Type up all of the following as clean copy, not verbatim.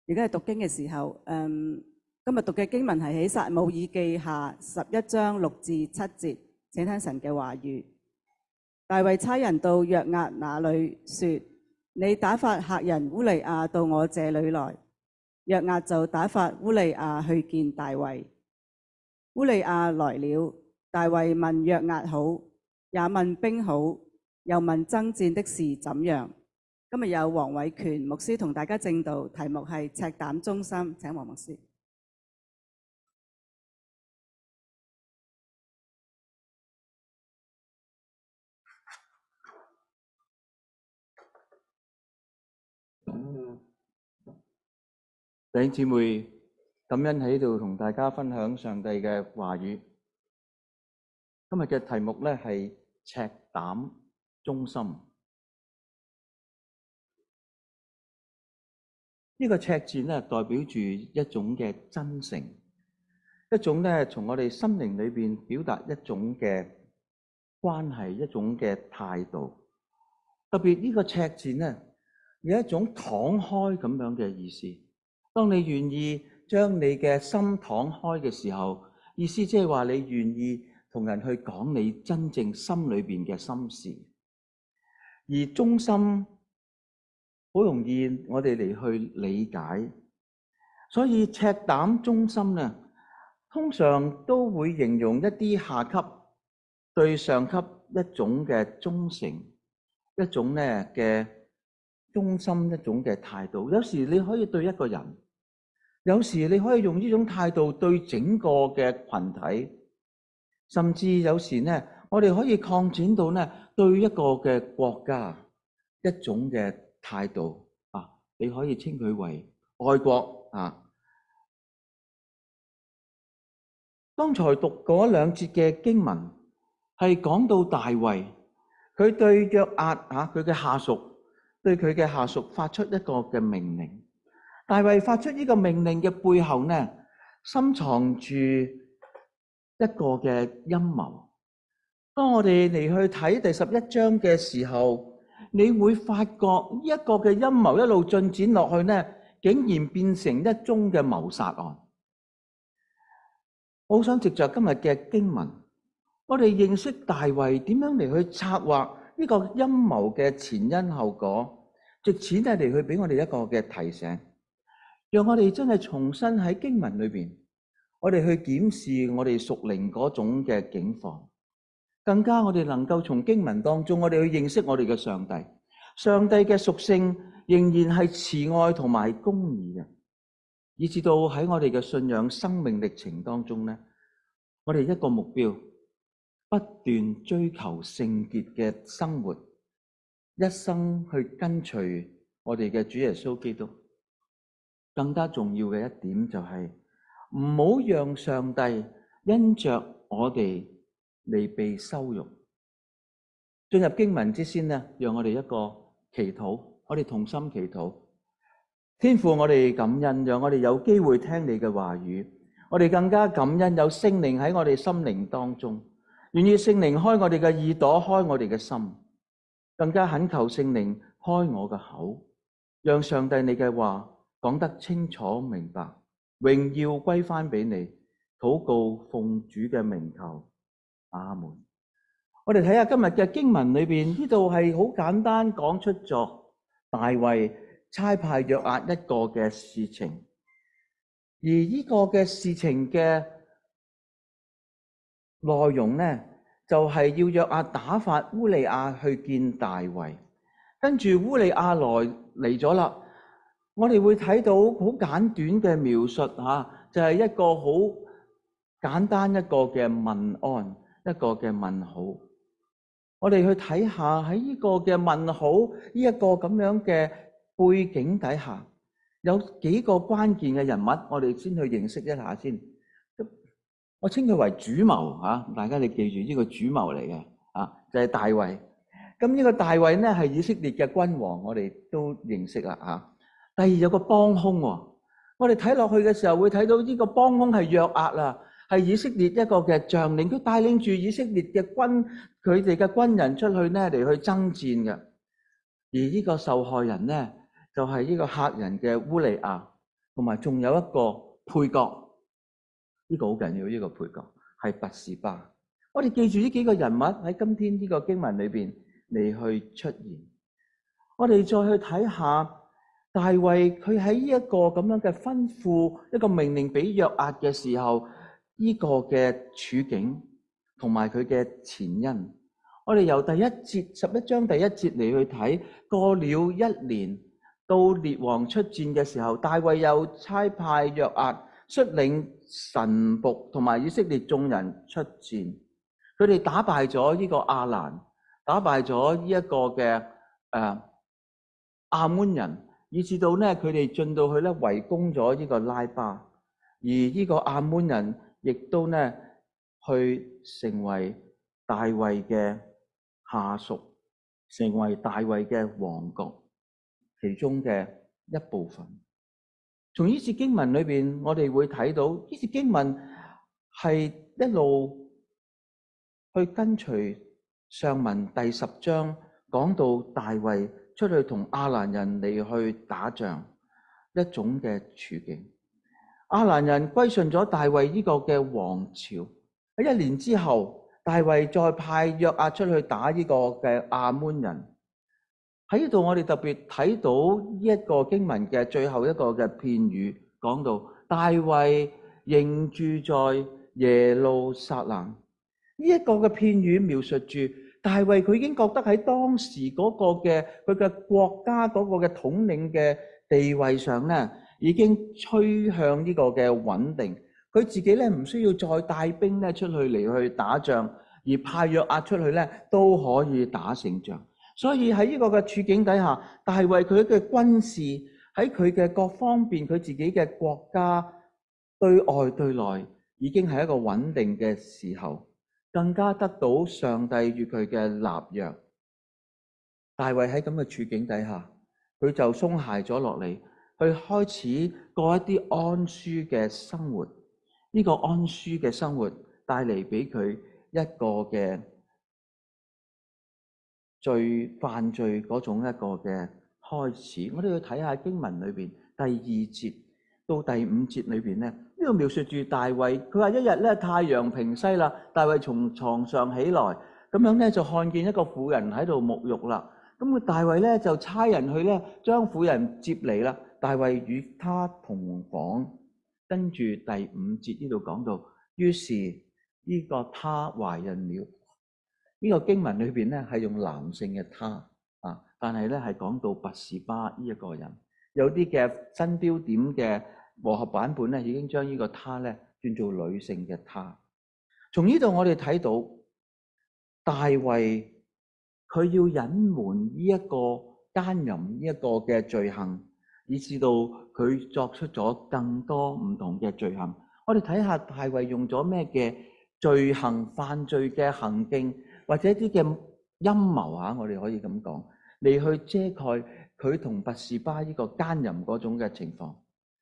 而家係讀經嘅時候，今日讀嘅經文係喺撒母耳記下11章6至7節，請聽神嘅話語。大衛差人到約押那裏說：你打發客人烏利亞到我這裏來。約押就打發烏利亞去見大衛。烏利亞來了，大衛問約押好，也問兵好，又問爭戰的事怎樣。今日有黃偉權牧師同大家證道，題目係赤膽忠心。請黃牧師。 弟兄姊妹，感恩喺度同大家分享上帝嘅話語。今日嘅題目咧係赤膽忠心。呢個赤字咧代表住一種嘅真誠，一種咧從我哋心靈裏邊表達一種嘅關係，一種嘅態度。特別呢個赤字咧有一種敞開咁樣嘅意思。當你願意將你嘅心敞開嘅時候，意思即係話你願意同人去講你真正心裏邊嘅心事。而忠心好容易我哋嚟去理解，所以赤膽忠心咧，通常都會形容一啲下級對上級一種嘅忠誠，一種咧嘅忠心，一種嘅態度。有時你可以對一個人，有時你可以用呢種態度對整個嘅群體，甚至有時呢，我哋可以擴展到呢對一個嘅國家一種嘅態度啊，你可以稱佢為愛國啊。剛才讀嗰兩節嘅經文係講到大衛，佢對約押佢嘅下屬，對佢嘅下屬發出一個嘅命令。大衛發出呢個命令嘅背後呢，深藏住一個嘅陰謀。當我哋嚟去睇第11章嘅時候，你會發覺呢一個嘅陰謀一路進展落去呢，竟然變成一宗嘅謀殺案。我好想藉着今日嘅經文，我哋認識大衛點樣嚟去策劃呢個陰謀嘅前因後果，藉此呢嚟去俾我哋一個嘅提醒。讓我哋真係重新喺經文裏邊，我哋去檢視我哋屬靈嗰種嘅境況，更加我哋能夠從經文當中，我哋去認識我哋嘅上帝。上帝嘅屬性仍然係慈愛同埋公義嘅，以至到喺我哋嘅信仰生命歷程當中呢，我哋一個目標，不斷追求聖潔嘅生活，一生去跟隨我哋嘅主耶穌基督。更加重要嘅一點就係唔好讓上帝因着我哋嚟被羞辱。進入經文之先呢，讓我哋一個祈禱，我哋同心祈禱。天父，我哋感恩，讓我哋有機會聽你嘅話語。我哋更加感恩有聖靈喺我哋心靈當中，願意聖靈開我哋嘅耳朵，開我哋嘅心，更加懇求聖靈開我嘅口，讓上帝你嘅話講得清楚明白，榮耀歸翻俾你。禱告奉主嘅名求，阿門。我哋睇下今日嘅經文裏邊，呢度係好簡單講出咗大衛差派約押一個嘅事情，而呢個嘅事情嘅內容呢，就係要約押打發烏利亞去見大衛，跟住烏利亞嚟咗啦。我哋會睇到好簡短嘅描述就係一個好簡單一個嘅問安，一個嘅問好。我哋去睇下喺呢個嘅問好呢一個咁樣嘅背景底下，有幾個關鍵嘅人物，我哋先去認識一下先。我稱佢為主謀大家你記住呢個主謀嚟嘅就係大衛。咁呢個大衛呢係以色列嘅君王，我哋都認識啦。第二有個幫兇喎，我哋睇落去嘅時候會睇到呢個幫兇係約押啦，係以色列一個嘅將領，佢帶領住以色列嘅佢哋嘅軍人出去呢嚟去爭戰嘅。而呢個受害人呢就係呢個客人嘅烏利亞。 同埋仲有一個配角，呢個好緊要，呢個配角係拔示巴。我哋記住呢幾個人物喺今天呢個經文裏邊嚟去出現。我哋再去睇下大衛佢喺呢一個咁樣嘅吩咐一個命令俾約押嘅時候，呢個嘅處境同埋佢嘅前因。我哋由第一節11章第一節嚟去睇，過了1年，到列王出戰嘅時候，大衛又差派約押率領臣僕同埋以色列眾人出戰。佢哋打敗咗呢個亞蘭，打敗咗呢一個嘅亞捫人，以至到咧佢哋進到去咧圍攻咗呢個拉巴，而呢個亞捫人亦都咧去成為大衛嘅下屬，成為大衛嘅王國其中嘅一部分。從呢節經文裏邊，我哋會睇到呢節經文係一路去跟隨上文第10章講到大衛出去同亞蘭人嚟去打仗一種嘅處境。亞蘭人歸順咗大衛呢個嘅王朝，喺1年之後，大衛再派約押出去打呢個嘅亞捫人。喺呢度我哋特別睇到呢一個經文嘅最後一個嘅片語，講到大衛仍住在耶路撒冷。呢一個嘅片語描述住大衛佢已經覺得喺當時嗰個嘅佢嘅國家嗰個嘅統領嘅地位上咧，已經趨向呢個嘅穩定。佢自己咧唔需要再帶兵咧出去嚟去打仗，而派約押出去咧都可以打勝仗。所以喺呢個嘅處境底下，大衛佢嘅軍事喺佢嘅各方面，佢自己嘅國家對外對內已經係一個穩定嘅時候，更加得到上帝與佢嘅立約。大衛喺咁嘅處境底下，佢就鬆懈咗落嚟，去開始過一啲安舒嘅生活。呢個安舒嘅生活帶嚟俾佢一個嘅犯罪嗰種一個嘅開始。我哋要睇下經文裏邊第2節到第5節裏邊咧，呢個描述住大衛，佢話一日咧太陽平西啦，大衛從床上起來，咁樣咧就看見一個婦人喺度沐浴啦。咁大衛咧就差人去咧將婦人接嚟啦。大衛與他同房，跟住第5節呢度講到，於是呢個他懷孕了。呢個經文裏邊咧係用男性嘅他但係咧係講到拔示巴呢一個人。有啲嘅新標點嘅和合版本咧已經將呢個他咧轉做女性嘅他。從呢度我哋睇到大衛佢要隱瞞呢一個奸淫呢一個嘅罪行，以至到佢作出咗更多唔同嘅罪行。我哋睇下大衛用咗咩嘅罪行犯罪嘅行徑，或者一啲嘅陰謀我哋可以咁講，嚟去遮蓋佢同拔示巴呢個奸淫嗰種嘅情況。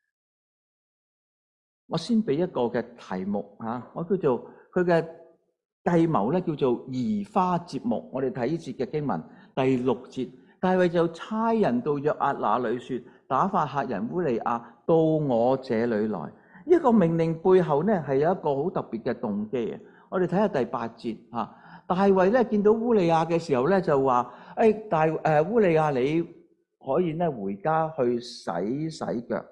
我先俾一個嘅題目我叫做佢嘅計謀咧，叫做移花接木。我哋睇呢節嘅經文第6節，大衛就差人到約押那裏說，打發客人烏利亞到我這裏來。呢個命令背後咧係有一個好特別嘅動機嘅。我哋睇下第8節大衛咧見到烏利亞嘅時候咧就話：烏利亞你可以咧回家去洗洗腳。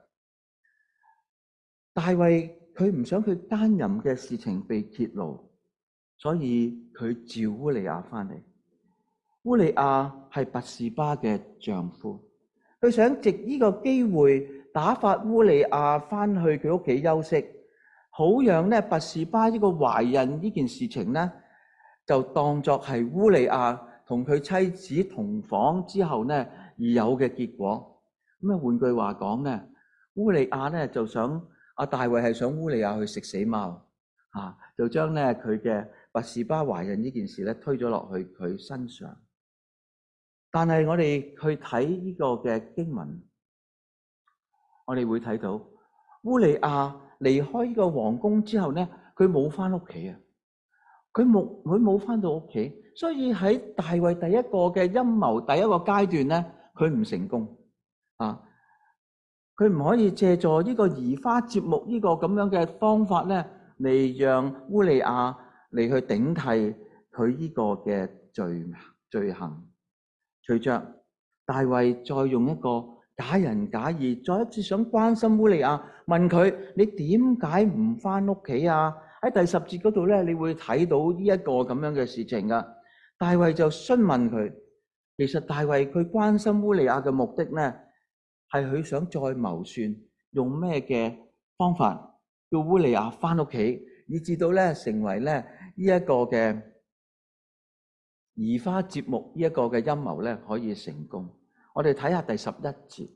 大衛佢唔想佢奸淫嘅事情被揭露，所以佢召烏利亞翻嚟。烏利亞係拔示巴嘅丈夫，佢想藉呢個機會打發烏利亞翻去佢屋企休息，好讓咧拔示巴呢個懷孕呢件事情咧就當作係烏利亞同佢妻子同房之後咧而有嘅結果。咁換句話講咧，烏利亞咧就想大衛係想烏利亞去食死貓就將咧佢嘅拔示巴懷孕呢件事咧推咗落去佢身上。但係我哋去睇呢個嘅經文，我哋會睇到烏利亞離開呢個皇宮之後咧，佢冇翻屋企佢冇翻到屋企，所以喺大衛第一個嘅陰謀第一個階段咧，佢唔成功佢唔可以借助呢個移花接木呢個咁樣嘅方法咧，嚟讓烏利亞嚟去頂替佢呢個嘅罪行。隨着大衛再用一個假仁假義，再一次想關心烏利亞，問佢：你點解唔返屋企啊？喺第10節嗰度咧，你會睇到呢一個咁樣嘅事情噶。大衛就詢問佢，其實大衛佢關心烏利亞嘅目的咧，係佢想再謀算用咩嘅方法叫烏利亞返屋企，以至到咧成為咧呢一個嘅移花接木呢一個嘅陰謀咧可以成功。我哋睇下第11節，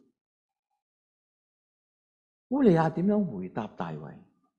烏利亞點樣回答大衛？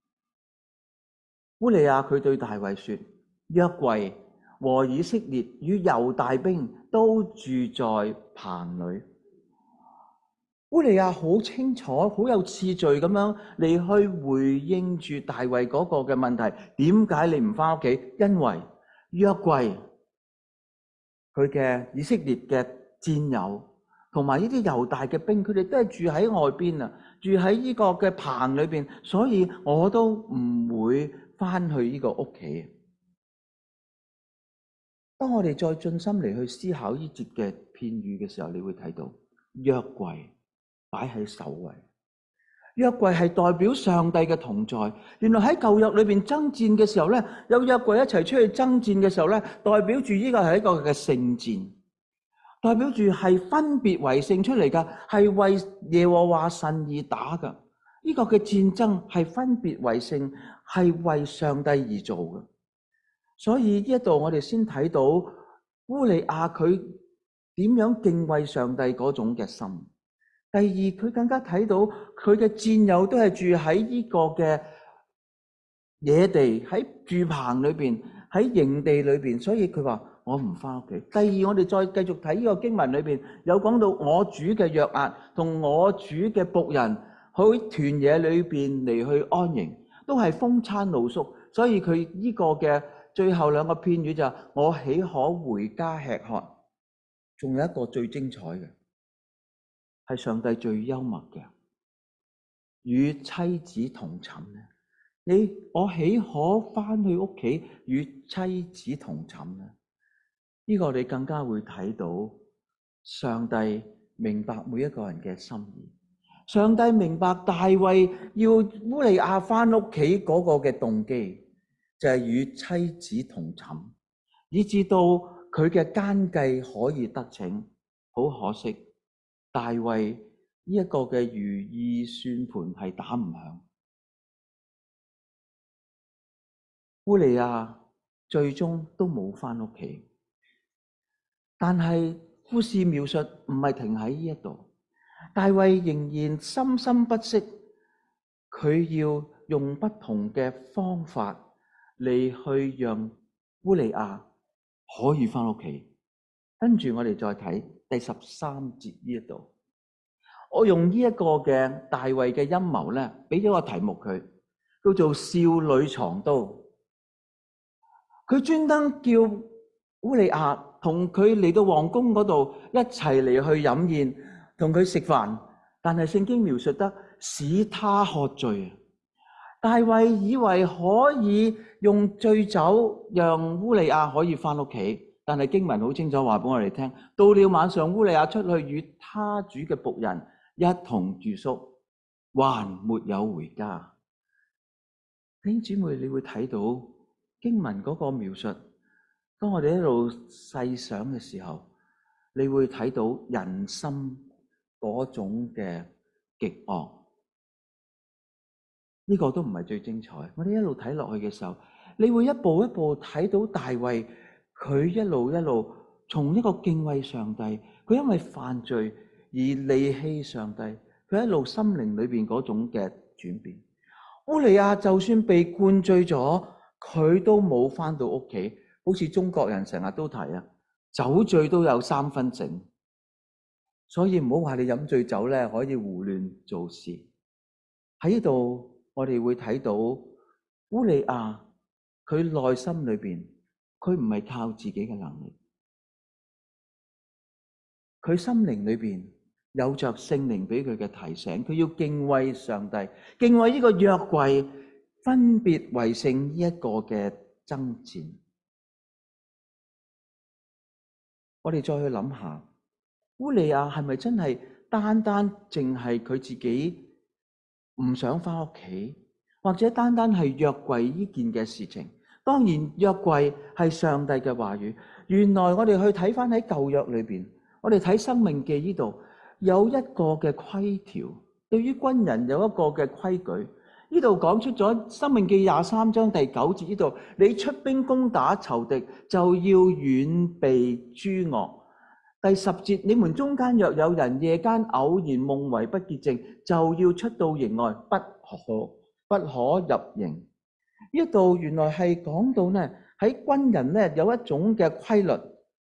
烏利亞佢對大衛說：約櫃和以色列與猶大兵都住在棚裏。烏利亞好清楚、好有次序咁樣嚟去回應住大衛嗰個嘅問題。點解你唔返屋企？因為約櫃佢嘅以色列嘅戰友同埋呢啲猶大嘅兵，佢哋都係住喺外邊啊，住喺呢個嘅棚裏邊，所以我都唔會返去呢個屋企。當我哋再盡心嚟去思考呢節嘅片語嘅時候，你會睇到約櫃擺喺首位。約櫃係代表上帝嘅同在。原來喺舊約裏邊爭戰嘅時候咧，有約櫃一齊出去爭戰嘅時候咧，代表住呢個係一個嘅聖戰，代表住係分別為聖出嚟噶，係為耶和華神而打噶。呢個嘅戰爭係分別為聖，係為上帝而做嘅。所以呢一度我哋先睇到烏利亞佢點樣敬畏上帝嗰種嘅心。第二，佢更加睇到佢嘅戰友都係住喺呢個嘅野地，喺住棚裏邊，喺營地裏邊，所以佢話我唔返屋企。第二，我哋再繼續睇呢個經文裏邊有講到我主嘅約押同我主嘅僕人喺田野裏邊嚟去安營，都係風餐露宿。所以佢呢個嘅最後兩個片語就係我豈可回家吃喝。仲有一個最精彩嘅，係上帝最幽默嘅，與妻子同寢咧。我豈可返去屋企與妻子同寢呢？呢個你更加會睇到上帝明白每一個人嘅心意。上帝明白大衛要烏利亞返屋企嗰個嘅動機，就係與妻子同寢，以至到佢嘅奸計可以得逞。好可惜，大衛呢一個嘅如意算盤係打唔響。烏利亞最終都冇返屋企，但係故事描述唔係停喺呢一度，大衛仍然深深不息，佢要用不同嘅方法嚟去讓烏利亞可以返屋企。跟住我哋再睇第13節呢一度，我用呢一個嘅大衛嘅陰謀咧，俾咗個題目佢，叫做少女藏刀。佢專登叫烏利亞同佢嚟到皇宮嗰度一齊嚟去飲宴，同佢食飯。但係聖經描述得使他喝醉。大衛以為可以用醉酒讓烏利亞可以返屋企。但係經文好清楚話俾我哋聽，到了晚上，烏利亞出去與他主嘅僕人一同住宿，還沒有回家。弟兄姊妹，你會睇到經文嗰個描述，當我哋一路細想嘅時候，你會睇到人心嗰種嘅極惡。呢個都唔係最精彩。我哋一路睇落去嘅時候，你會一步一步睇到大衛。佢一路一路從一個敬畏上帝，佢因為犯罪而離棄上帝，佢一路心靈裏邊嗰種嘅轉變。烏利亞就算被灌醉咗，佢都冇返到屋企。好似中國人成日都提啊，酒醉都有3分醒，所以唔好話你飲醉酒咧可以胡亂做事。喺呢度我哋會睇到烏利亞佢內心裏邊。佢唔係靠自己嘅能力，佢心靈裏邊有着聖靈俾佢嘅提醒，佢要敬畏上帝，敬畏呢個約櫃，分別為聖呢一個嘅爭戰。我哋再去諗下，烏利亞係咪真係單單淨係佢自己唔想返屋企，或者單單係約櫃呢件嘅事情？當然約櫃係上帝嘅話語。原來我哋去睇返喺舊約裏邊，我哋睇申命記呢度有一個嘅規條，對於軍人有一個嘅規矩。呢度講出咗申命記23章第9節，呢度你出兵攻打仇敵，就要遠避諸惡。第10節，你們中間若有人夜間偶然夢為不潔淨，就要出到營外，不可入營。呢度原來係講到呢，喺軍人呢有一種嘅規律，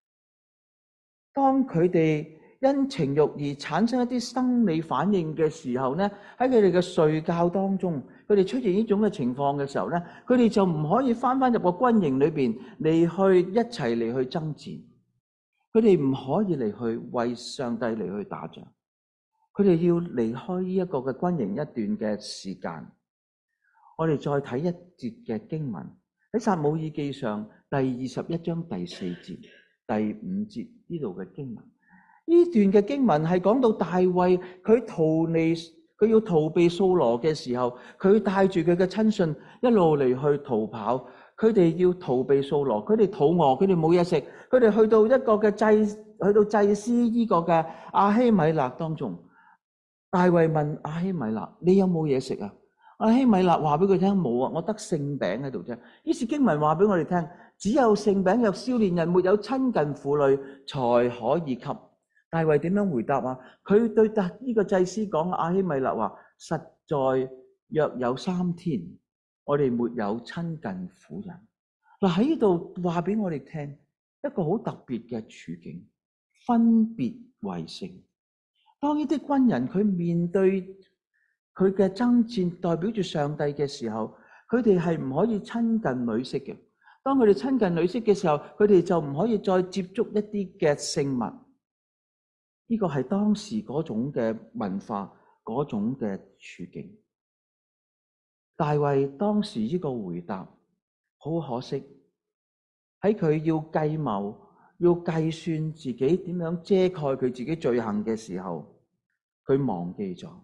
當佢哋因情慾而產生一啲生理反應嘅時候呢，喺佢哋嘅睡覺當中，佢哋出現呢種嘅情況嘅時候呢，佢哋就唔可以返入個軍營裏邊嚟去一齊嚟去爭戰，佢哋唔可以嚟去為上帝嚟去打仗，佢哋要離開呢一個嘅軍營一段嘅時間。我哋再睇一節嘅經文，喺撒母耳記上第21章第4節、第5節呢度嘅經文。呢段嘅經文係講到大衛佢要逃避掃羅嘅時候，佢帶住佢嘅親信一路嚟去逃跑，佢哋要逃避掃羅，佢哋肚餓，佢哋冇嘢食，佢哋去到一個嘅祭司呢個嘅亞希米勒當中。大衛問亞希米勒：你有冇嘢食啊？亞希米勒話俾佢聽：冇啊，我得聖餅喺度啫。於是經文話俾我哋聽：只有聖餅有少年人，沒有親近婦女，才可以給。大衛點樣回答啊？佢對呢個祭司講：亞希米勒話，實在約有3天，我哋沒有親近婦人。嗱，喺呢度話俾我哋聽一個好特別嘅處境，分別為聖。當呢啲軍人佢面對佢嘅爭戰，代表住上帝嘅時候，佢哋係唔可以親近女色嘅。當佢哋親近女色嘅時候，佢哋就唔可以再接觸一啲嘅聖物。呢個係當時嗰種嘅文化，嗰種嘅處境。大衛當時呢個回答好可惜，喺佢要計謀、要計算自己點樣遮蓋佢自己罪行嘅時候，佢忘記咗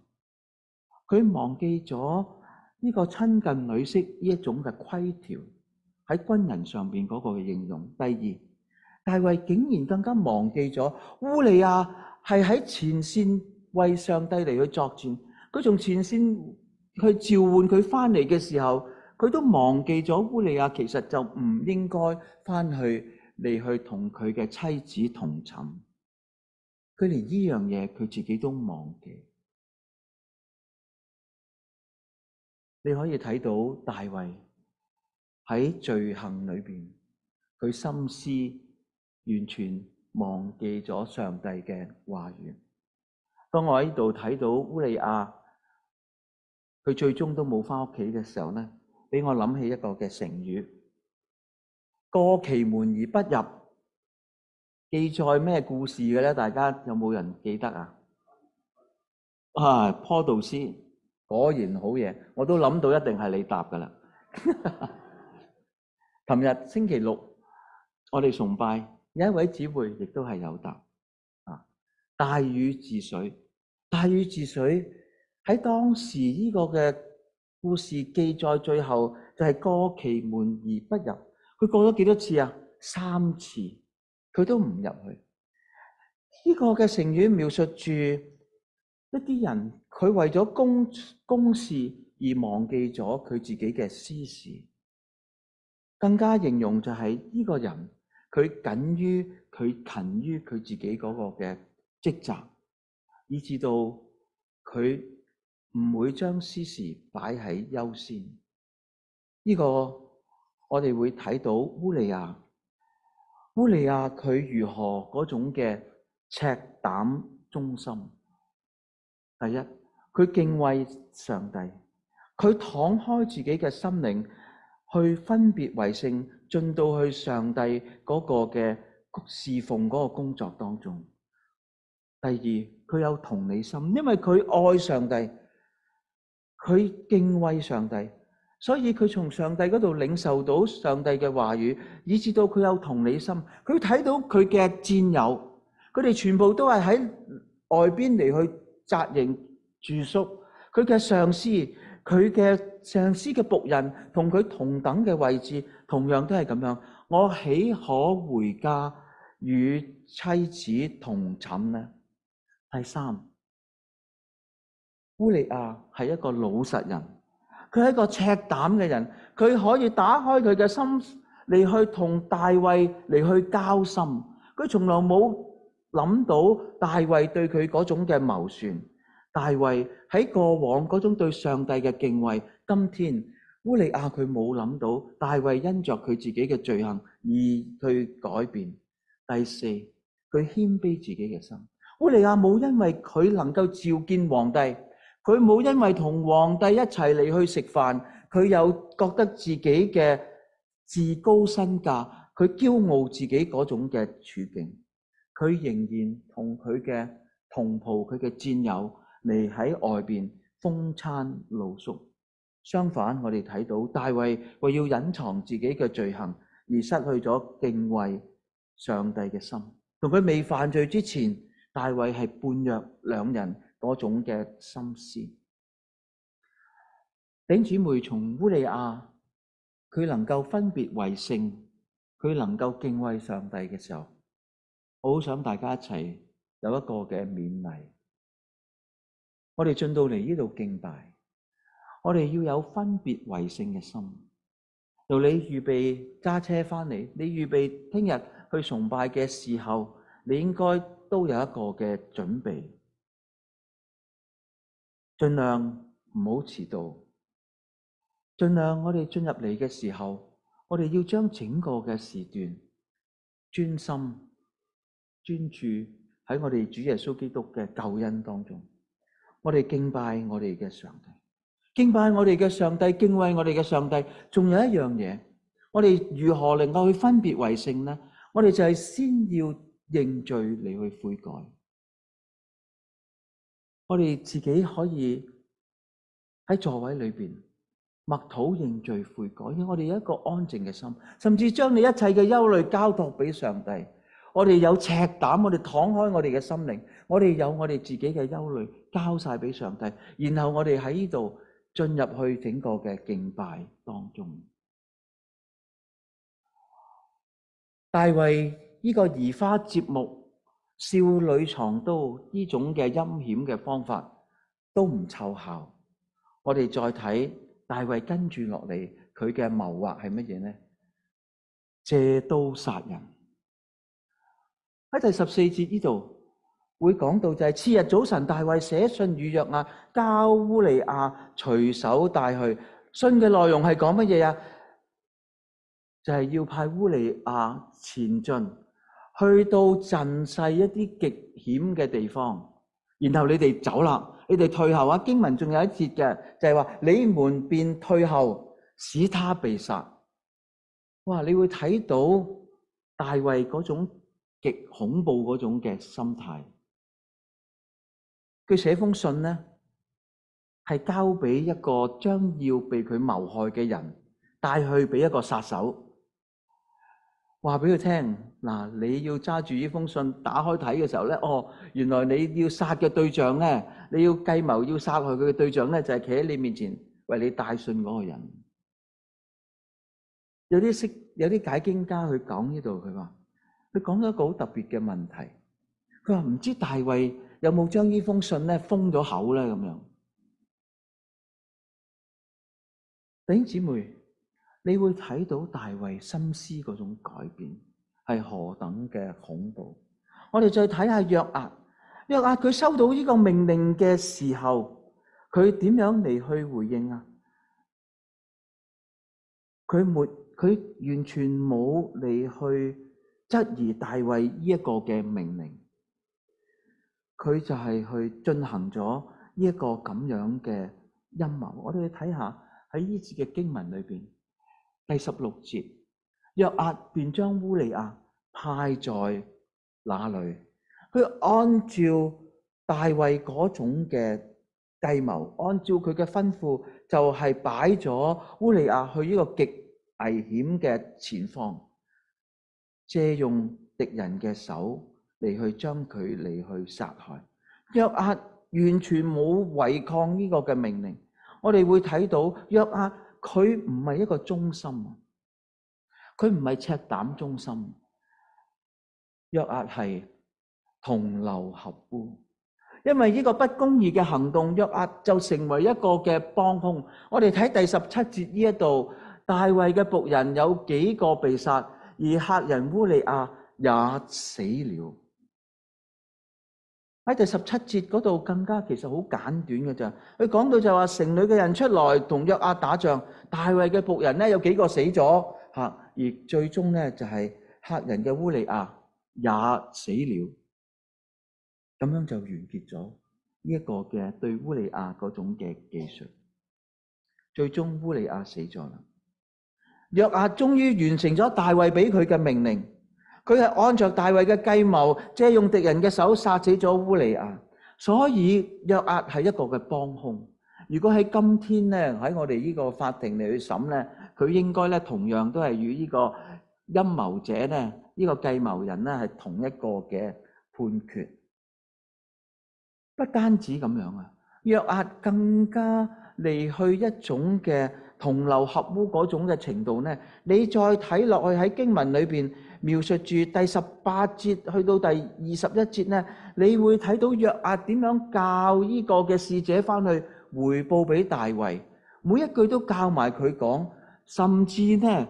呢個親近女色呢一種嘅規條喺軍人上邊嗰個嘅應用。第二，大衛竟然更加忘記咗烏利亞係喺前線為上帝嚟去作戰，佢從前線去召喚佢翻嚟嘅時候，佢都忘記咗烏利亞其實就唔應該翻去嚟去同佢嘅妻子同寢，佢連呢樣嘢佢自己都忘記。你可以睇到大衛喺罪行裏邊，佢心思完全忘記咗上帝嘅話語。當我喺呢度睇到烏利亞，佢最終都冇返屋企嘅時候呢，俾我諗起一個嘅成語：過其門而不入。記載咩故事嘅咧？大家有冇人記得啊？坡道斯果然好嘢，我都諗到一定係你答噶啦。琴日星期六我哋崇拜，有一位姊妹亦都係有答。大禹治水，大禹治水喺當時呢個嘅故事記載最後就係過其門而不入。佢過咗幾多次啊？3次，佢都唔入去。呢個嘅成語描述住一啲人，佢為咗公事而忘記咗佢自己嘅私事。更加形容就係呢個人，佢勤於佢自己嗰個嘅職責，以至到佢唔會將私事擺喺優先。呢個我哋會睇到烏利亞佢如何嗰種嘅赤膽忠心。第一，佢敬畏上帝，佢敞開自己嘅心靈去分別為聖，進到去上帝嗰個嘅侍奉嗰個工作當中。 第二，佢有同理心，因為佢愛上帝，佢敬畏上帝，所以佢從上帝嗰度領受到上帝嘅話語，以至到佢有同理心。佢睇到佢嘅戰友，佢哋全部都係喺外邊嚟去紮營住宿，佢嘅上司嘅僕人同佢同等嘅位置，同樣都係咁樣。我豈可回家與妻子同寢呢？第三，烏利亞係一個老實人，佢係一個赤膽嘅人，佢可以打開佢嘅心嚟去同大衛嚟去交心。佢從來冇諗到大衛對佢嗰種嘅謀算，大衛喺過往嗰種對上帝嘅敬畏，今天烏利亞佢冇諗到大衛因着佢自己嘅罪行而去改變。第四，佢謙卑自己嘅心。烏利亞冇因為佢能夠召見皇帝，佢冇因為同皇帝一齊嚟去食飯，佢有覺得自己嘅自高身價，佢驕傲自己嗰種嘅處境，佢仍然同佢嘅同袍、佢嘅戰友嚟喺外邊風餐露宿。相反，我哋睇到大衛為要隱藏自己嘅罪行而失去咗敬畏上帝嘅心。同佢未犯罪之前，大衛係判若兩人嗰種嘅心思。弟兄姊妹，從烏利亞佢能夠分別為聖，佢能夠敬畏上帝嘅時候，我好想大家一齊有一個嘅勉勵。我哋進到嚟呢度敬拜，我哋要有分別為聖嘅心。由你預備揸車翻嚟，你預備聽日去崇拜嘅時候，你應該都有一個嘅準備，盡量唔好遲到，盡量我哋進入嚟嘅時候，我哋要將整個嘅時段專心專注喺我哋主耶穌基督嘅救恩當中，我哋敬拜我哋嘅上帝，敬拜我哋嘅上帝，敬畏我哋嘅上帝。仲有一樣嘢，我哋如何能夠去分別為聖呢？我哋就係先要認罪嚟去悔改。我哋自己可以喺座位裏邊默禱認罪悔改，因為我哋有一個安靜嘅心，甚至將你一切嘅憂慮交託俾上帝。我哋有赤膽，我哋敞開我哋嘅心靈，我哋有我哋自己嘅憂慮交晒俾上帝，然後我哋喺呢度進入去整個嘅敬拜當中。大衛呢個移花接木、少女藏刀呢種嘅陰險嘅方法都唔奏效。我哋再睇大衛跟住落嚟，佢嘅謀劃係乜嘢呢？借刀殺人。喺第14節呢度會講到就係次日早晨，大衛寫信與約押，交烏利亞隨手帶去。信嘅內容係講乜嘢啊？就係要派烏利亞前進，去到陣勢一啲極險嘅地方，然後你哋走啦，你哋退後啊！經文仲有一節嘅，就係話你們便退後，使他被殺。哇！你會睇到大衛嗰種極恐怖嗰種嘅心態。佢寫封信呢，係交俾一個將要被佢謀害嘅人，帶去俾一個殺手。話俾佢聽，嗱，你要揸住呢封信，打開睇嘅時候咧，原來你要殺嘅對象咧，你要計謀要殺害佢嘅對象咧，就係企喺你面前為你帶信嗰個人。有啲解經家去講呢度，佢講咗一個好特別嘅問題。佢話唔知大衛有冇將呢封信咧封咗口咧咁樣。弟兄姊妹，你會睇到大衛心思嗰種改變係何等嘅恐怖。我哋再睇下約押佢收到呢個命令嘅時候，佢點樣嚟去回應啊？佢完全冇嚟去質疑大衛呢一個嘅命令，佢就係去進行咗呢一個咁樣嘅陰謀。我哋去睇下喺呢節嘅經文裏邊。第16節，約押便將烏利亞派在那裏， 佢按照大衛嗰種嘅計謀，按照佢嘅吩咐，就係擺咗烏利亞去呢個極危險嘅前方，借用敵人嘅手嚟去將佢嚟去殺害。約押完全冇違抗呢個嘅命令。我哋會睇到約押佢唔係一個忠心，佢唔係赤膽忠心。約押係同流合污，因為呢個不公義嘅行動，約押就成為一個嘅幫兇。我哋睇第17節呢一度，大衛嘅僕人有幾個被殺，而赫人烏利亞也死了。喺第17節嗰度更加其實好簡短嘅咋，佢講到就話城裏嘅人出來同約押打仗，大衛嘅僕人咧有幾個死咗吓，而最終咧就係赫人嘅烏利亞也死了，咁樣就完結咗呢一個嘅對烏利亞嗰種嘅記述。最終烏利亞死咗啦，約押終於完成咗大衛俾佢嘅命令。佢係按照大衛嘅計謀，借用敵人嘅手殺死咗烏利亞，所以約押係一個嘅幫兇。如果喺今天咧，喺我哋呢個法庭嚟去審咧，佢應該咧同樣都係與呢個陰謀者咧，呢個計謀人咧係同一個嘅判決。不單止咁樣啊，約押更加離去一種嘅同流合污嗰種嘅程度咧。你再睇落去喺經文裏邊描述住第18節去到第21節咧，你會睇到約押點樣教呢個嘅使者翻去回報俾大衛，每一句都教埋佢講，甚至咧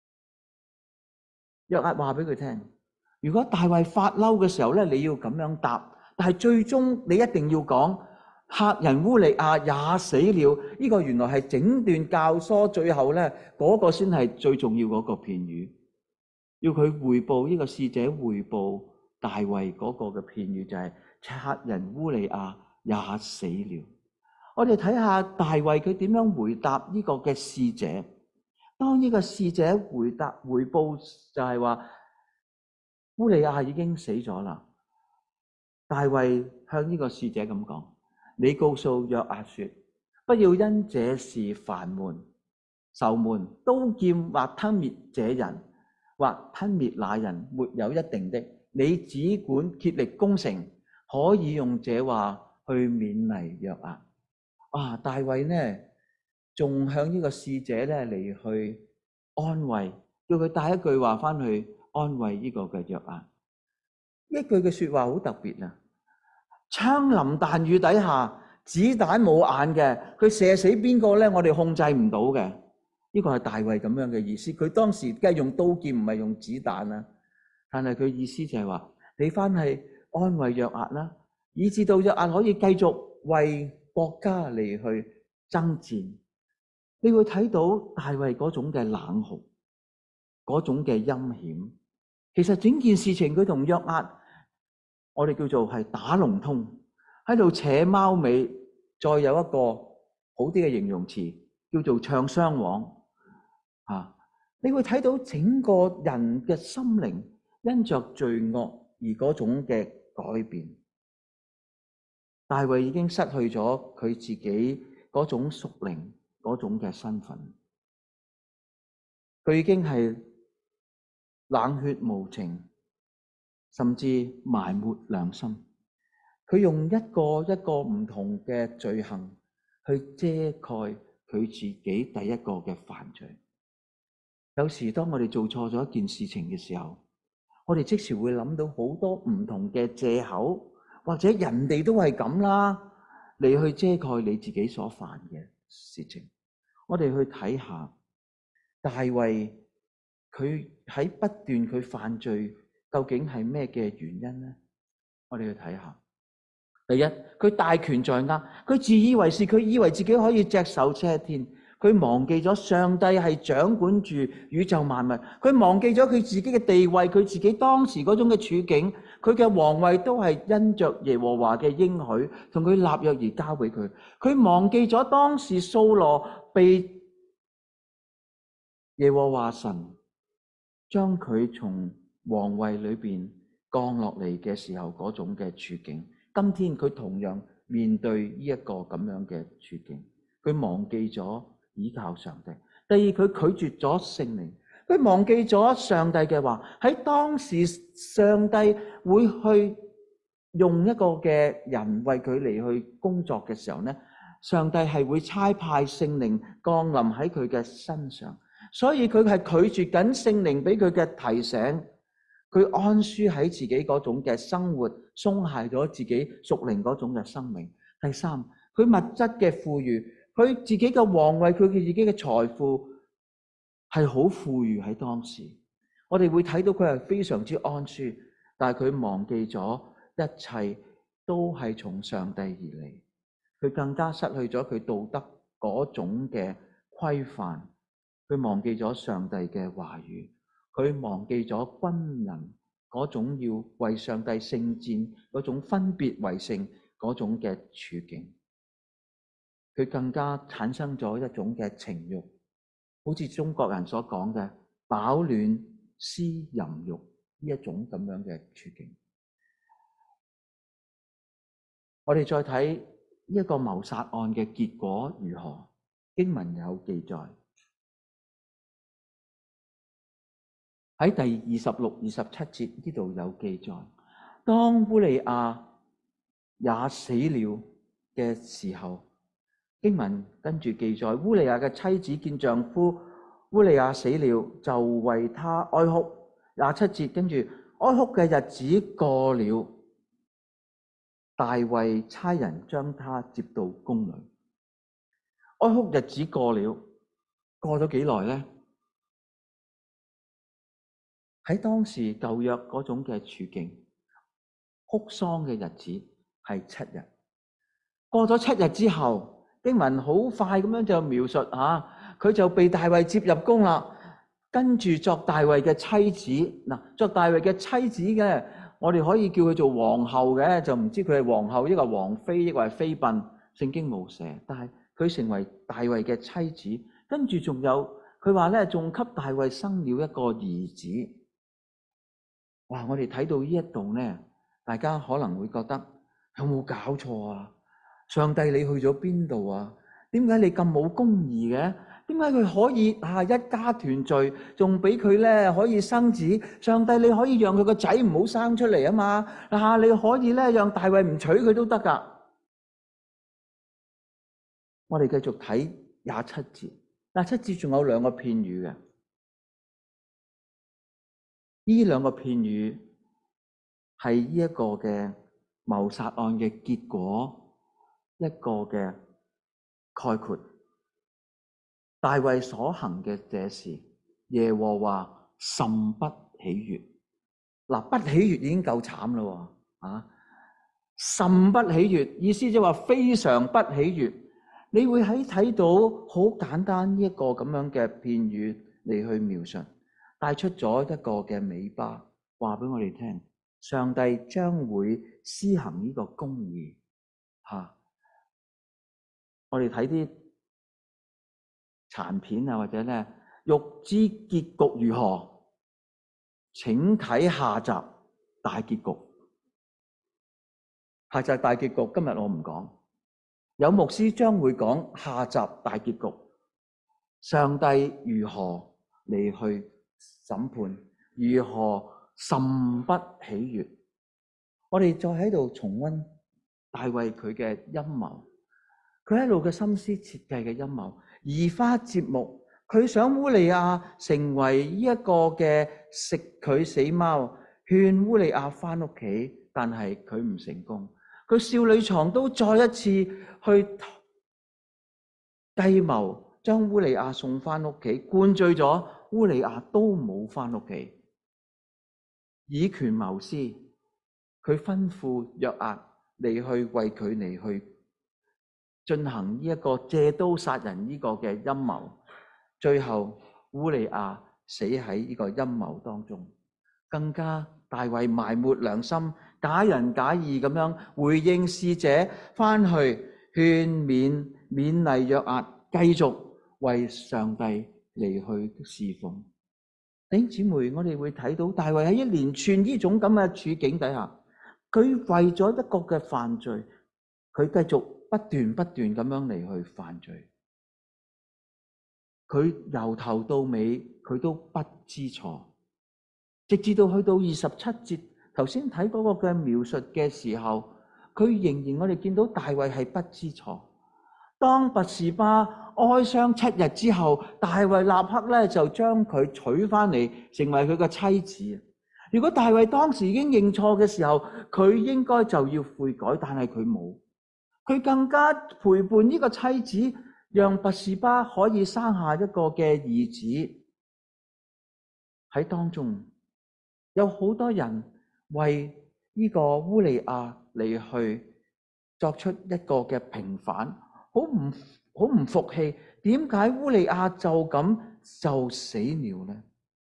約押話俾佢聽，如果大衛發嬲嘅時候咧，你要咁樣答，但係最終你一定要講赫人烏利亞也死了。呢個原來係整段教唆最後咧嗰個先係最重要嗰個片語，要佢回報，呢個使者回報大衛嗰個嘅片語就係赫人烏利亞也死了。我哋睇下大衛佢點樣回答呢個嘅使者。當呢個使者回報就係話烏利亞已經死咗啦，大衛向呢個使者咁講，你告訴約押說，不要因這事煩悶愁悶，刀劍或吞滅這人或吞滅那人沒有一定的，你只管竭力攻城，可以用這話去勉勵約押。大衛呢仲向呢個使者咧嚟去安慰，叫佢帶一句話翻去安慰呢個嘅約押。一句嘅說話好特別啊！槍林彈雨底下，子彈冇眼嘅，佢射死邊個咧？我哋控制唔到嘅。呢個係大衛咁樣嘅意思。佢當時梗係用刀劍，唔係用子彈啊。但係佢意思就係話，你翻去安慰約押啦，以至到約押可以繼續為國家嚟去爭戰。你會睇到大衛嗰種嘅冷酷，嗰種嘅陰險。其實整件事情佢同約押，我哋叫做係打龍通，喺度扯貓尾，再有一個好啲嘅形容詞叫做唱雙簧。你會睇到整個人嘅心靈因着罪惡而嗰種嘅改變。大衛已經失去咗佢自己嗰種屬靈嗰種嘅身份，佢已經係冷血無情，甚至埋沒良心。佢用一個一個唔同嘅罪行去遮蓋佢自己第一個嘅犯罪。有時當我哋做錯咗一件事情嘅時候，我哋即時會諗到好多唔同嘅借口，或者人哋都係咁啦，你去遮蓋你自己所犯嘅事情。我哋去睇下大衛佢喺不斷佢犯罪究竟係咩嘅原因呢？我哋去睇下。第一，佢大權在握，佢自以為是，佢以為自己可以隻手遮天。佢忘記咗上帝係掌管住宇宙萬物，佢忘記咗佢自己嘅地位，佢自己當時嗰種嘅處境，佢嘅皇位都係因着耶和華嘅應許同佢立約而交俾佢。佢忘記咗當時掃羅被耶和華神將佢從皇位裏邊降落嚟嘅時候嗰種嘅處境。今天佢同樣面對呢一個咁樣嘅處境，佢忘記咗依靠上帝。第二，佢拒絕咗聖靈，佢忘記咗上帝嘅話。喺當時，上帝會去用一個嘅人為佢嚟去工作嘅時候呢，上帝係會差派聖靈降臨喺佢嘅身上，所以佢係拒絕緊聖靈俾佢嘅提醒，佢安舒喺自己嗰種嘅生活，鬆懈咗自己屬靈嗰種嘅生命。第三，佢物質嘅富裕，佢自己嘅皇位，佢自己嘅財富係好富裕喺當時，我哋會睇到佢係非常之安舒，但係佢忘記咗一切都係從上帝而嚟，佢更加失去咗佢道德嗰種嘅規範，佢忘記咗上帝嘅話語，佢忘記咗軍人嗰種要為上帝聖戰嗰種分別為聖嗰種嘅處境，佢更加產生咗一種嘅情慾，好似中國人所講嘅飽暖思淫慾呢一種咁樣嘅處境。我哋再睇呢一個謀殺案嘅結果如何，經文有記載喺第26、27節呢度有記載，當烏利亞也死了嘅時候，經文跟住記載，烏利亞嘅妻子見丈夫烏利亞死了，就為他哀哭。27節跟住哀哭嘅日子過了，大衛差人將他接到宮裏。哀哭日子過了，過咗幾耐呢？喺當時舊約嗰種嘅處境，哭喪嘅日子係7日。過咗7日之後，經文好快咁樣就描述佢就被大衛接入宮啦，跟住作大衛嘅妻子。嗱，作大衛嘅妻子嘅，我哋可以叫佢做皇后嘅，就唔知佢係皇后，抑或王妃，抑或係妃嬪，聖經冇寫。但係佢成為大衛嘅妻子，跟住仲有佢話咧，仲給大衛生了一個兒子。哇！我哋睇到呢一度咧，大家可能會覺得有冇搞錯啊？上帝你去咗邊度啊？點解你咁冇公義嘅？點解佢可以一家團聚，仲俾佢咧可以生子？上帝你可以讓佢個仔唔好生出嚟啊嘛？你可以咧讓大衛唔娶佢都得噶。我哋繼續睇27節，27節仲有兩個片語嘅。呢兩個片語係呢一個嘅謀殺案嘅結果，一個嘅概括。大衛所行嘅這事，耶和華甚不喜悅。嗱，不喜悅已經夠慘啦，甚不喜悅，意思即係話非常不喜悅。你會睇到好簡單呢一個咁樣嘅片語嚟去描述，帶出咗一個嘅尾巴，話俾我哋聽，上帝將會施行呢個公義。我哋睇啲殘片或者咧，欲知結局如何，請睇下集大結局。下集大結局今日我唔講，有牧師將會講下集大結局，上帝如何嚟去審判，如何甚不喜悅。我哋再喺度重溫大衛佢嘅陰謀，佢喺度嘅心思設計嘅陰謀，移花接木，佢想烏利亞成為呢一個嘅食佢死貓，勸烏利亞翻屋企，但係佢唔成功。佢少女床都再一次去計謀，將烏利亞送翻屋企，灌醉咗烏利亞都冇翻屋企，以權謀私。佢吩咐約押嚟去為佢嚟去進行呢一個借刀殺人呢個嘅陰謀，最後烏利亞死喺呢個陰謀當中。更加大衛埋沒良心，假仁假義咁樣回應使者，翻去勸勉勵約押繼續為上帝嚟去侍奉。 弟兄姊妹，我哋會睇到大衛喺一連串呢種咁嘅處境底下，佢為咗一個嘅犯罪，佢繼續不斷咁樣嚟去犯罪。佢由頭到尾佢都不知錯，直至到去到27節，頭先睇嗰個嘅描述嘅時候，佢仍然我哋見到大衛係不知錯。當拔示巴哀傷7日之後，大衛立刻咧就將佢娶翻嚟，成為佢嘅妻子。如果大衛當時已經認錯嘅時候，佢應該就要悔改，但係佢冇，佢更加陪伴呢個妻子，讓拔示巴可以生下一個嘅兒子。喺當中有好多人為呢個烏利亞嚟去作出一個嘅平反，好唔服氣，點解烏利亞就咁就死了呢？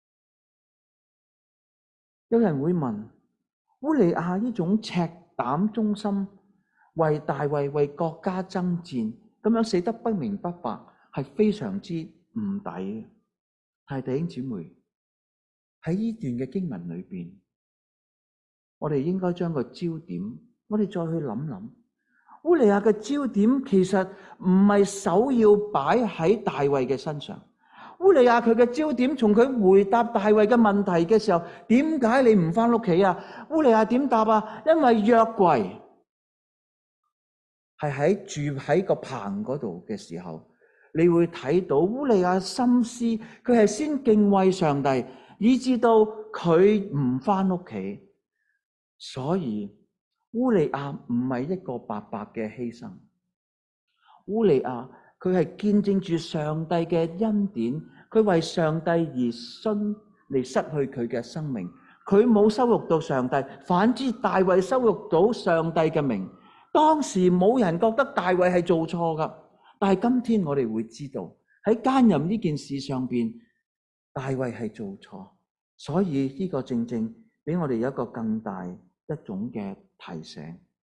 有人會問，烏利亞呢種赤膽忠心，為大衛為國家爭戰，咁樣死得不明不白，係非常之唔抵嘅。但係弟兄姊妹，喺呢段嘅經文裏邊，我哋應該將個焦點，我哋再去諗諗，烏利亞嘅焦點其實唔係首要擺喺大衛嘅身上。烏利亞佢嘅焦點，從佢回答大衛嘅問題嘅時候，點解你唔翻屋企啊？烏利亞點答啊？因為約櫃係住喺個棚嗰度嘅時候，你會睇到烏利亞心思，佢係先敬畏上帝，以至到佢唔翻屋企。所以烏利亞唔係一個白白嘅犧牲，烏利亞佢係見證住上帝嘅恩典，佢為上帝而殉嚟失去佢嘅生命，佢冇羞辱到上帝，反之大衛羞辱到上帝嘅名。當時冇人覺得大衛係做錯噶，但係今天我哋會知道喺奸淫呢件事上邊，大衛係做錯，所以呢個正正俾我哋有一個更大一種嘅提醒。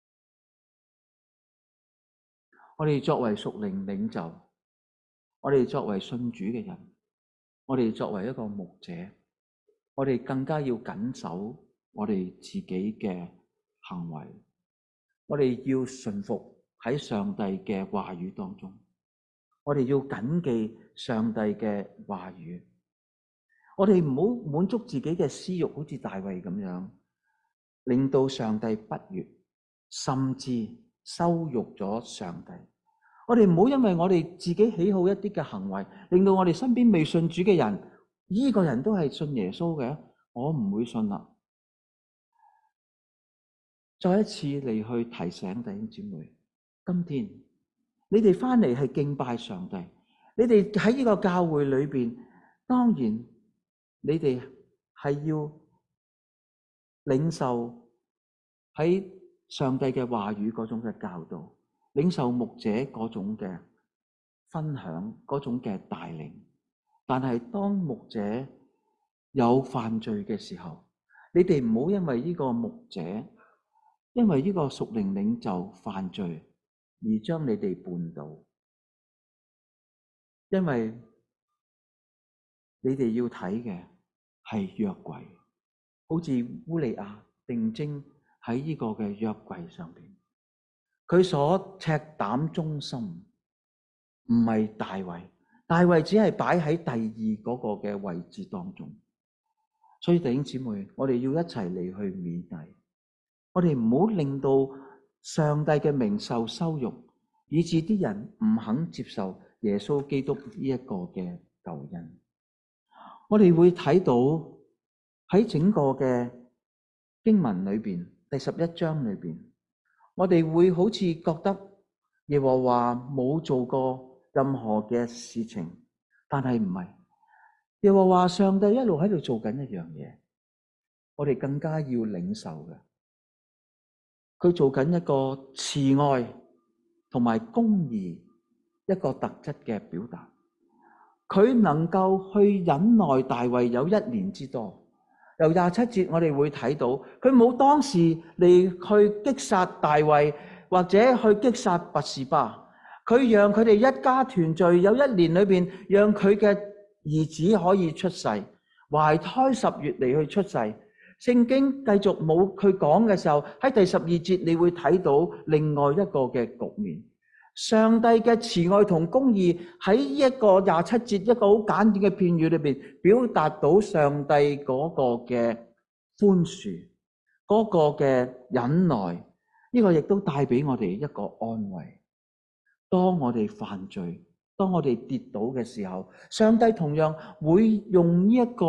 我哋作為屬靈領袖，我哋作為信主嘅人，我哋作為一個牧者，我哋更加要謹守我哋自己嘅行為，我哋要順服喺上帝嘅話語當中，我哋要謹記上帝嘅話語，我哋唔好滿足自己嘅私欲，好似大衛咁樣，令到上帝不悅，甚至羞辱咗上帝。我哋唔好因為我哋自己喜好一啲嘅行為，令到我哋身邊未信主嘅人，呢個人都係信耶穌嘅，我唔會信啦。再一次嚟去提醒弟兄姊妹，今天你哋翻嚟係敬拜上帝，你哋喺呢個教會裏邊，當然你哋係要領受喺上帝嘅話語嗰種嘅教導，領受牧者嗰種嘅分享，嗰種嘅帶領。但係當牧者有犯罪嘅時候，你哋唔好因為呢個牧者，因為呢個屬靈領袖犯罪而將你哋絆倒，因為你哋要睇嘅係約櫃，好似烏利亞定睛喺呢個嘅約櫃上邊，佢所赤膽忠心唔係大衛，大衛只係擺喺第二嗰個嘅位置當中。所以弟兄姊妹，我哋要一齊嚟去勉勵，我哋唔好令到上帝嘅名受羞辱，以致啲人唔肯接受耶穌基督呢一個嘅救恩。我哋會睇到喺整個嘅經文裏邊，第11章裏邊，我哋會好似覺得耶和華冇做過任何嘅事情，但係唔係，耶和華上帝一路喺度做緊一樣嘢，我哋更加要領受嘅。佢做緊一個慈愛同埋公義一個特質嘅表達，佢能夠去忍耐大衛有1年之多。由27節我哋會睇到，佢冇當時嚟去擊殺大衛或者去擊殺拔示巴，佢讓佢哋一家團聚，有1年裏邊讓佢嘅兒子可以出世， 懷胎10月嚟去出世。聖經繼續冇佢講嘅時候，喺第12節你會睇到另外一個嘅局面。上帝嘅慈愛同公義喺一個27節一個好簡短嘅片語裏邊，表達到上帝嗰個嘅寬恕，嗰個嘅忍耐。呢個亦都帶俾我哋一個安慰。當我哋犯罪，當我哋跌倒嘅時候，上帝同樣會用呢一個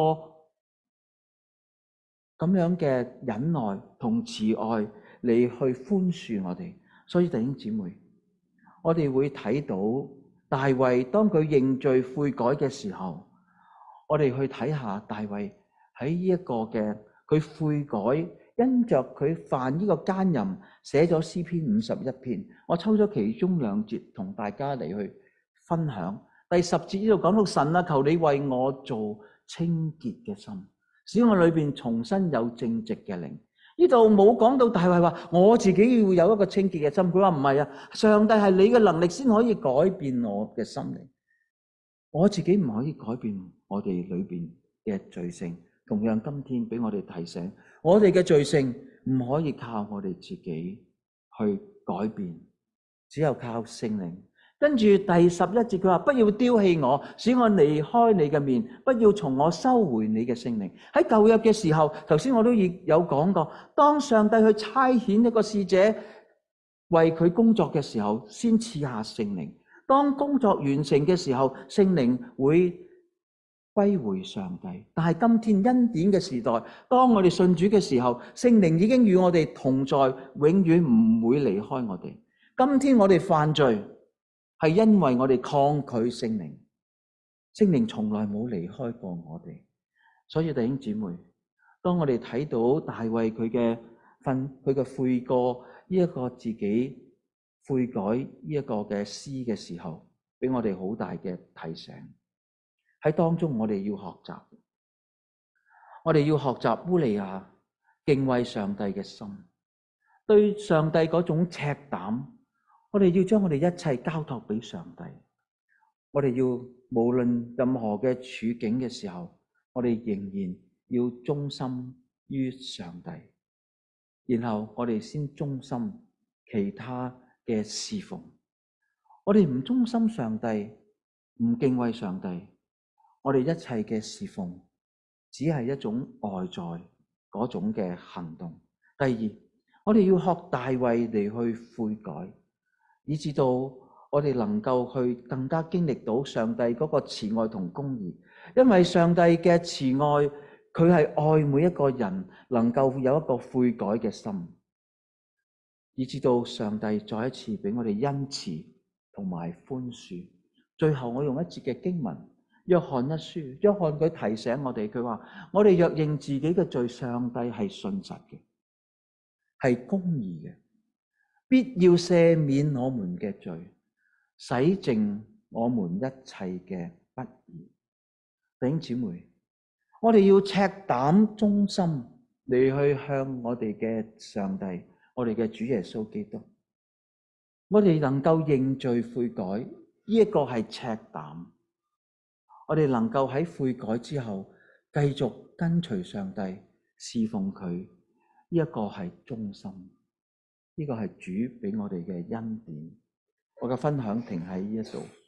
咁樣嘅忍耐同慈愛嚟去寬恕我哋。所以弟兄姊妹，我哋會睇到大衛當佢認罪悔改嘅時候，我哋去睇下大衛喺呢一個嘅佢悔改，因着佢犯呢個奸淫，寫咗詩篇51篇。我抽咗其中2節同大家嚟去分享。第10節呢度講到，神啊，求你為我做清潔嘅心，使我裏邊重新有正直嘅靈。呢度冇講到大衛話我自己要有一個清潔嘅心，佢話唔係啊，上帝係你嘅能力先可以改變我嘅心靈，我自己唔可以改變我哋裏邊嘅罪性。同樣今天俾我哋提醒，我哋嘅罪性唔可以靠我哋自己去改變，只有靠聖靈。跟住第11節佢話，不要丟棄我，使我離開你嘅面，不要從我收回你嘅聖靈。喺舊約嘅時候，頭先我都有講過，當上帝去差遣一個使者為佢工作嘅時候，先賜下聖靈。當工作完成嘅時候，聖靈會歸回上帝。但係今天恩典嘅時代，當我哋信主嘅時候，聖靈已經與我哋同在，永遠唔會離開我哋。今天我哋犯罪，係因為我哋抗拒聖靈，聖靈從來冇離開過我哋。所以弟兄姊妹，當我哋睇到大衛佢嘅悔過呢一個自己悔改呢一個嘅詩嘅時候，俾我哋好大嘅提醒。喺當中我哋要學習，我哋要學習烏利亞敬畏上帝嘅心，對上帝嗰種赤膽。我哋要將我哋一切交託俾上帝。我哋要無論任何嘅處境嘅時候，我哋仍然要忠心於上帝。然後我哋先忠心其他嘅侍奉。我哋唔忠心上帝，唔敬畏上帝，我哋一切嘅侍奉只係一種外在嗰種嘅行動。第二，我哋要學大衛嚟去悔改，以至到我哋能夠去更加經歷到上帝嗰個慈愛同公義。因為上帝嘅慈愛，佢係愛每一個人能夠有一個悔改嘅心，以至到上帝再一次俾我哋恩慈同埋寬恕。最後我用一節嘅經文，約翰一書，約翰佢提醒我哋，佢話我哋若認自己嘅罪，上帝係信實嘅，係公義嘅，必要赦免我們嘅罪，洗淨我們一切嘅不義。弟兄姊妹，我哋要赤膽忠心嚟去向我哋嘅上帝，我哋嘅主耶穌基督。我哋能夠認罪悔改，呢一個係赤膽。我哋能夠喺悔改之後繼續跟隨上帝，侍奉佢，呢一個係忠心。呢個係主俾我哋嘅恩典。我嘅分享停喺呢一度。